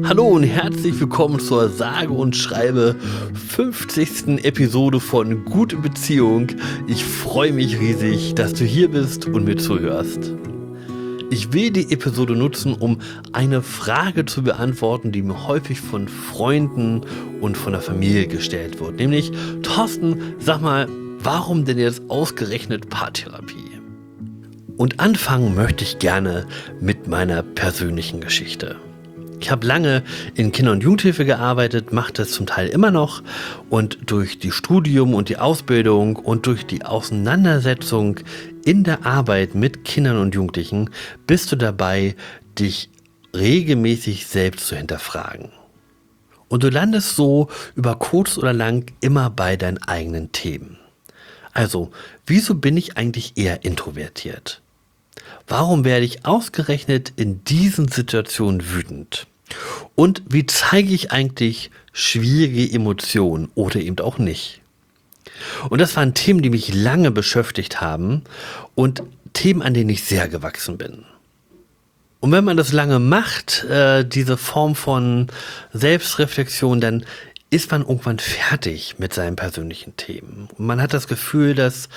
Hallo und herzlich willkommen zur sage und schreibe 50. Episode von Gute Beziehung. Ich freue mich riesig, dass du hier bist und mir zuhörst. Ich will die Episode nutzen, um eine Frage zu beantworten, die mir häufig von Freunden und von der Familie gestellt wird. Nämlich, Thorsten, sag mal, warum denn jetzt ausgerechnet Paartherapie? Und anfangen möchte ich gerne mit meiner persönlichen Geschichte. Ich habe lange in Kinder- und Jugendhilfe gearbeitet, mache das zum Teil immer noch, und durch die Studium und die Ausbildung und durch die Auseinandersetzung in der Arbeit mit Kindern und Jugendlichen bist du dabei, dich regelmäßig selbst zu hinterfragen. Und du landest so über kurz oder lang immer bei deinen eigenen Themen. Also, wieso bin ich eigentlich eher introvertiert? Warum werde ich ausgerechnet in diesen Situationen wütend? Und wie zeige ich eigentlich schwierige Emotionen oder eben auch nicht? Und das waren Themen, die mich lange beschäftigt haben und Themen, an denen ich sehr gewachsen bin. Und wenn man das lange macht, diese Form von Selbstreflexion, dann ist man irgendwann fertig mit seinen persönlichen Themen. Und man hat das Gefühl, dass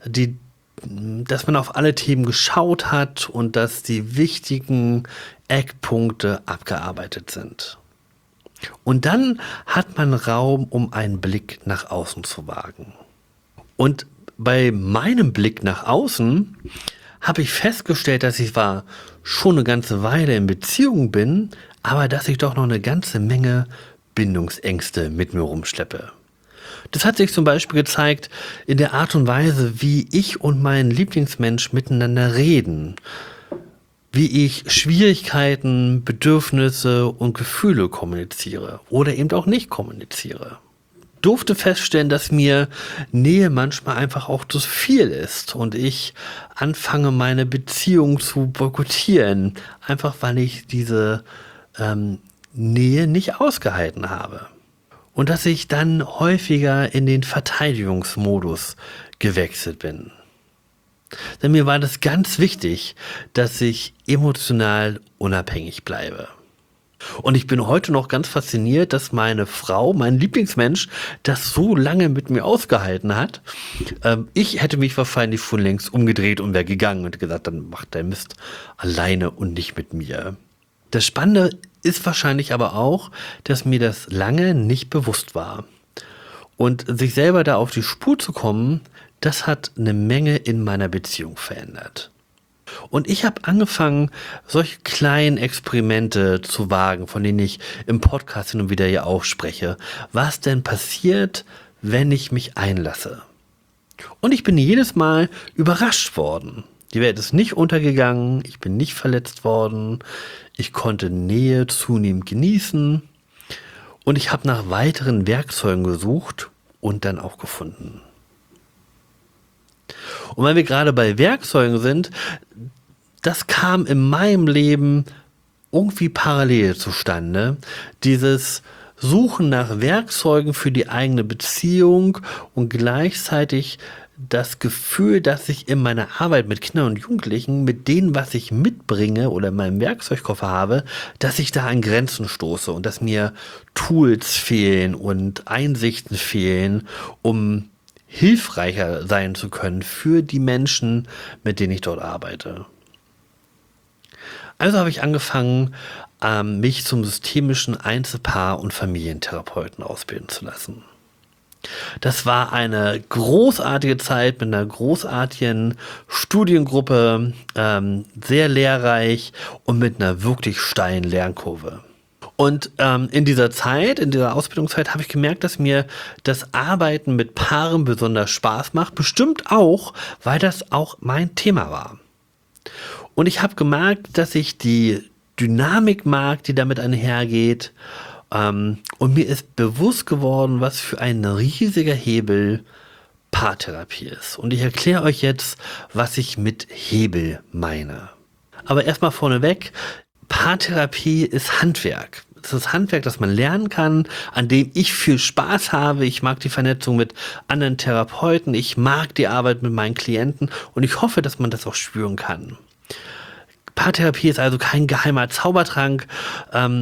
man auf alle Themen geschaut hat und dass die wichtigen Eckpunkte abgearbeitet sind. Und dann hat man Raum, um einen Blick nach außen zu wagen. Und bei meinem Blick nach außen habe ich festgestellt, dass ich zwar schon eine ganze Weile in Beziehung bin, aber dass ich doch noch eine ganze Menge Bindungsängste mit mir rumschleppe. Das hat sich zum Beispiel gezeigt in der Art und Weise, wie ich und mein Lieblingsmensch miteinander reden, wie ich Schwierigkeiten, Bedürfnisse und Gefühle kommuniziere oder eben auch nicht kommuniziere. Durfte feststellen, dass mir Nähe manchmal einfach auch zu viel ist und ich anfange, meine Beziehung zu boykottieren, einfach weil ich diese Nähe nicht ausgehalten habe. Und dass ich dann häufiger in den Verteidigungsmodus gewechselt bin. Denn mir war das ganz wichtig, dass ich emotional unabhängig bleibe. Und ich bin heute noch ganz fasziniert, dass meine Frau, mein Lieblingsmensch, das so lange mit mir ausgehalten hat. Ich hätte mich wahrscheinlich schon längst umgedreht und wäre gegangen und gesagt, dann macht der Mist alleine und nicht mit mir. Das Spannende ist wahrscheinlich aber auch, dass mir das lange nicht bewusst war. Und sich selber da auf die Spur zu kommen, das hat eine Menge in meiner Beziehung verändert. Und ich habe angefangen, solche kleinen Experimente zu wagen, von denen ich im Podcast hin und wieder ja auch spreche. Was denn passiert, wenn ich mich einlasse? Und ich bin jedes Mal überrascht worden. Die Welt ist nicht untergegangen, ich bin nicht verletzt worden, ich konnte Nähe zunehmend genießen und ich habe nach weiteren Werkzeugen gesucht und dann auch gefunden. Und weil wir gerade bei Werkzeugen sind, das kam in meinem Leben irgendwie parallel zustande. Dieses Suchen nach Werkzeugen für die eigene Beziehung und gleichzeitig das Gefühl, dass ich in meiner Arbeit mit Kindern und Jugendlichen, mit dem, was ich mitbringe oder in meinem Werkzeugkoffer habe, dass ich da an Grenzen stoße und dass mir Tools fehlen und Einsichten fehlen, um hilfreicher sein zu können für die Menschen, mit denen ich dort arbeite. Also habe ich angefangen, mich zum systemischen Einzelpaar- und Familientherapeuten ausbilden zu lassen. Das war eine großartige Zeit mit einer großartigen Studiengruppe, sehr lehrreich und mit einer wirklich steilen Lernkurve. Und in dieser Zeit, in dieser Ausbildungszeit habe ich gemerkt, dass mir das Arbeiten mit Paaren besonders Spaß macht, bestimmt auch, weil das auch mein Thema war. Und ich habe gemerkt, dass ich die Dynamik mag, die damit einhergeht. Und mir ist bewusst geworden, was für ein riesiger Hebel Paartherapie ist. Und ich erkläre euch jetzt, was ich mit Hebel meine. Aber erstmal vorneweg, Paartherapie ist Handwerk. Es ist Handwerk, das man lernen kann, an dem ich viel Spaß habe. Ich mag die Vernetzung mit anderen Therapeuten. Ich mag die Arbeit mit meinen Klienten. Und ich hoffe, dass man das auch spüren kann. Paartherapie ist also kein geheimer Zaubertrank,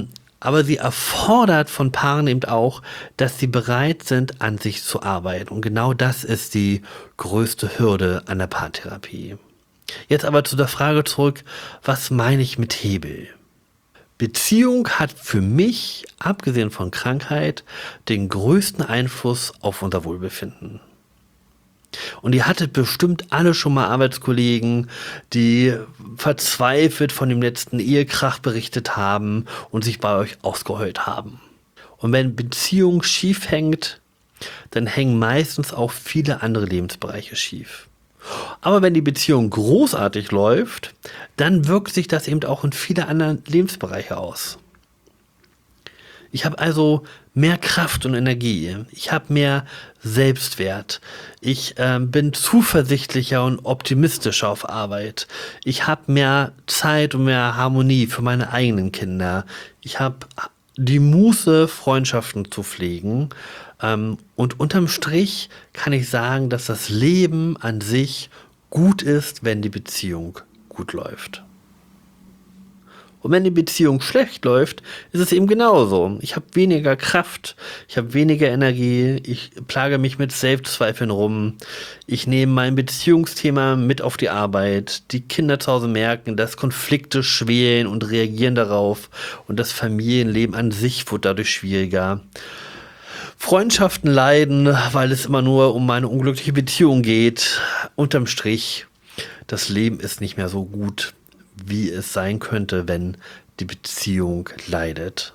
Aber sie erfordert von Paaren eben auch, dass sie bereit sind, an sich zu arbeiten. Und genau das ist die größte Hürde an der Paartherapie. Jetzt aber zu der Frage zurück, was meine ich mit Hebel? Beziehung hat für mich, abgesehen von Krankheit, den größten Einfluss auf unser Wohlbefinden. Und ihr hattet bestimmt alle schon mal Arbeitskollegen, die verzweifelt von dem letzten Ehekrach berichtet haben und sich bei euch ausgeheult haben. Und wenn Beziehung schief hängt, dann hängen meistens auch viele andere Lebensbereiche schief. Aber wenn die Beziehung großartig läuft, dann wirkt sich das eben auch in viele andere Lebensbereiche aus. Ich habe also mehr Kraft und Energie. Ich habe mehr Selbstwert. Ich bin zuversichtlicher und optimistischer auf Arbeit. Ich habe mehr Zeit und mehr Harmonie für meine eigenen Kinder. Ich habe die Muße, Freundschaften zu pflegen. Und unterm Strich kann ich sagen, dass das Leben an sich gut ist, wenn die Beziehung gut läuft. Und wenn die Beziehung schlecht läuft, ist es eben genauso. Ich habe weniger Kraft, ich habe weniger Energie, ich plage mich mit Selbstzweifeln rum. Ich nehme mein Beziehungsthema mit auf die Arbeit. Die Kinder zu Hause merken, dass Konflikte schwelen und reagieren darauf. Und das Familienleben an sich wird dadurch schwieriger. Freundschaften leiden, weil es immer nur um meine unglückliche Beziehung geht. Unterm Strich, das Leben ist nicht mehr so gut, wie es sein könnte, wenn die Beziehung leidet.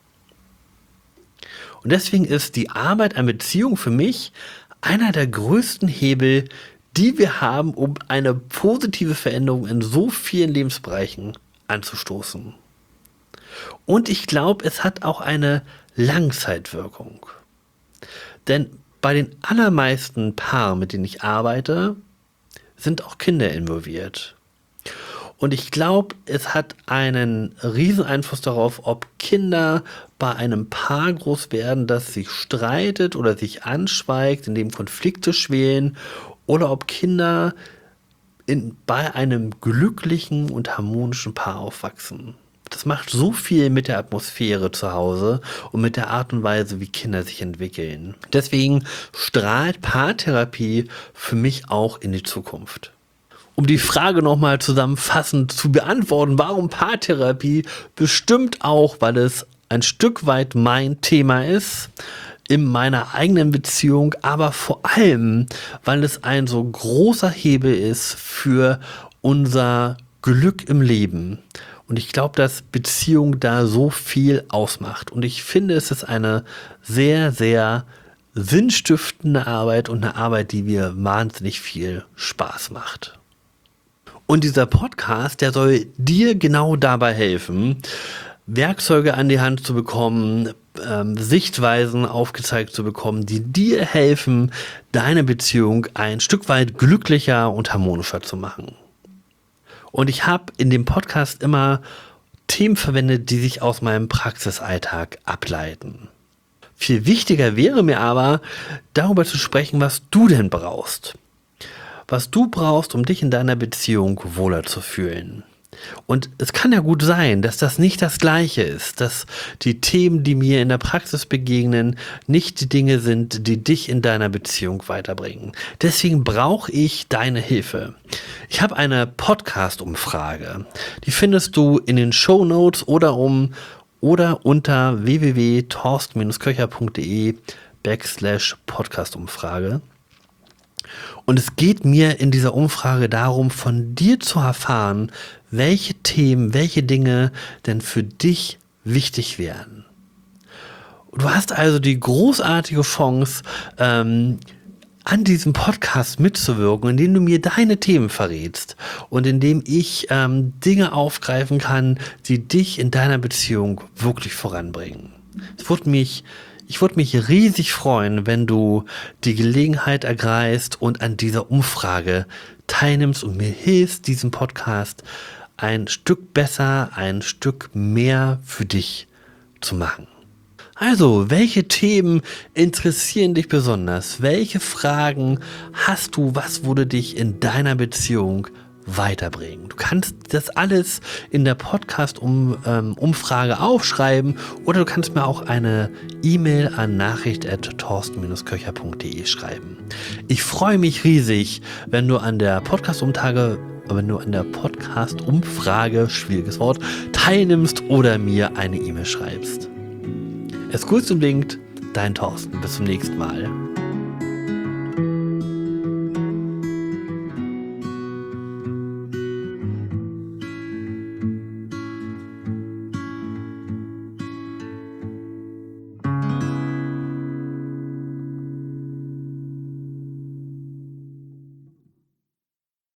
Und deswegen ist die Arbeit an Beziehung für mich einer der größten Hebel, die wir haben, um eine positive Veränderung in so vielen Lebensbereichen anzustoßen. Und ich glaube, es hat auch eine Langzeitwirkung. Denn bei den allermeisten Paaren, mit denen ich arbeite, sind auch Kinder involviert. Und ich glaube, es hat einen riesen Einfluss darauf, ob Kinder bei einem Paar groß werden, das sich streitet oder sich anschweigt, in dem Konflikte schwelen, oder ob Kinder bei einem glücklichen und harmonischen Paar aufwachsen. Das macht so viel mit der Atmosphäre zu Hause und mit der Art und Weise, wie Kinder sich entwickeln. Deswegen strahlt Paartherapie für mich auch in die Zukunft. Um die Frage nochmal zusammenfassend zu beantworten, warum Paartherapie? Bestimmt auch, weil es ein Stück weit mein Thema ist in meiner eigenen Beziehung, aber vor allem, weil es ein so großer Hebel ist für unser Glück im Leben. Und ich glaube, dass Beziehung da so viel ausmacht. Und ich finde, es ist eine sehr, sehr sinnstiftende Arbeit und eine Arbeit, die mir wahnsinnig viel Spaß macht. Und dieser Podcast, der soll dir genau dabei helfen, Werkzeuge an die Hand zu bekommen, Sichtweisen aufgezeigt zu bekommen, die dir helfen, deine Beziehung ein Stück weit glücklicher und harmonischer zu machen. Und ich habe in dem Podcast immer Themen verwendet, die sich aus meinem Praxisalltag ableiten. Viel wichtiger wäre mir aber, darüber zu sprechen, was du denn brauchst. Was du brauchst, um dich in deiner Beziehung wohler zu fühlen. Und es kann ja gut sein, dass das nicht das Gleiche ist, dass die Themen, die mir in der Praxis begegnen, nicht die Dinge sind, die dich in deiner Beziehung weiterbringen. Deswegen brauche ich deine Hilfe. Ich habe eine Podcast-Umfrage. Die findest du in den Shownotes oder unter www.torsten-köcher.de/Podcast-Umfrage. Und es geht mir in dieser Umfrage darum, von dir zu erfahren, welche Themen, welche Dinge denn für dich wichtig wären. Du hast also die großartige Chance, an diesem Podcast mitzuwirken, indem du mir deine Themen verrätst und indem ich Dinge aufgreifen kann, die dich in deiner Beziehung wirklich voranbringen. Ich würde mich riesig freuen, wenn du die Gelegenheit ergreifst und an dieser Umfrage teilnimmst und mir hilfst, diesen Podcast ein Stück besser, ein Stück mehr für dich zu machen. Also, welche Themen interessieren dich besonders? Welche Fragen hast du? Was würde dich in deiner Beziehung weiterbringen. Du kannst das alles in der Podcast-Umfrage aufschreiben oder du kannst mir auch eine E-Mail an nachricht@torsten-köcher.de schreiben. Ich freue mich riesig, wenn du an der Podcast-Umfrage, schwieriges Wort, teilnimmst oder mir eine E-Mail schreibst. Es grüßt und winkt, dein Torsten. Bis zum nächsten Mal.